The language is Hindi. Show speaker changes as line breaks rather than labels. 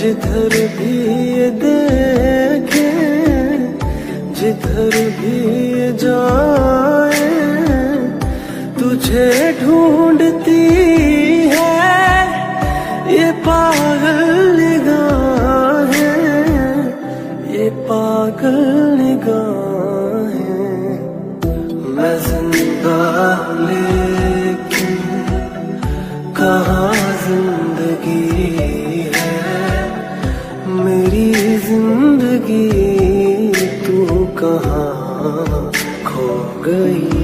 जिधर भी ये देखे, जिधर भी ये जाए, तुझे ढूंढती है ये पागल निगाहें, ये पागल निगाहें। मैं जिंदा लेकिन कहाँ जिंदगी है, मेरी जिंदगी तू कहाँ खो गई।